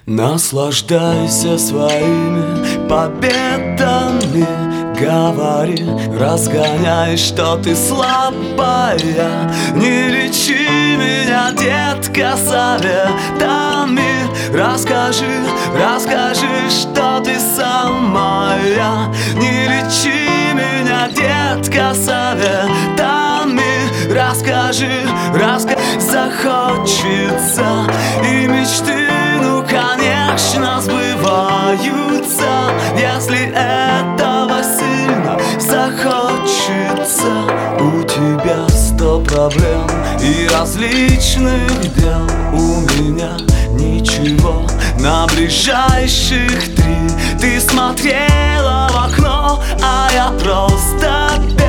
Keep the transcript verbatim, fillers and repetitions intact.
Наслаждайся своими победами, говори, разгоняй, что ты слабая. Не лечи меня, детка, советами. Расскажи, расскажи, что ты самая. Не лечи меня, детка, советами. Расскажи, расскажи. Захочется, и мечты, ну, конечно, сбываются, если этого сильно захочется. У тебя сто проблем и различных дел, у меня ничего. На ближайших три ты смотрела в окно, а я просто пел.